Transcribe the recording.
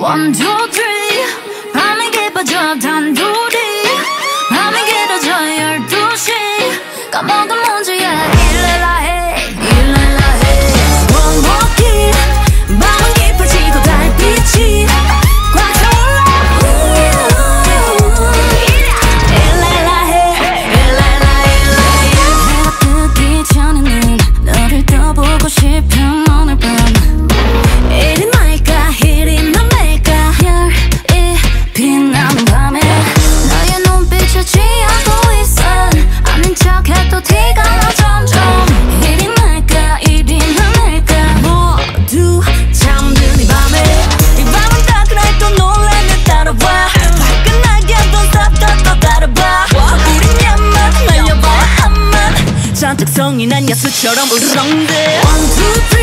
One, two, three. 밤이 깊어져 단둘이. 밤이 길어져 12시. 까먹은 문제야. 일래라 해, 일래라 해. One more kill. 밤은 깊어지고 달빛이 꽉 차올라. 일래라 해, 일래라, 일래라. 해가 뜨기 전에는 너를 더 보고 싶은 오늘 밤. 이리 말까 이리 맘일까 별이 빛나는 밤에 너의 눈빛에 취하고 있어. 아닌 척해도 티가 나 점점. 이리 말까 이리 맘일까 모두 잠든 이 밤에. 이 밤은 따끈해 또 놀라면 따라와. 화끈하게 don't stop 또 따라봐. 우린 야만 날려봐 한만 잔뜩 성이 난 야수처럼 울렁대. One, two, three.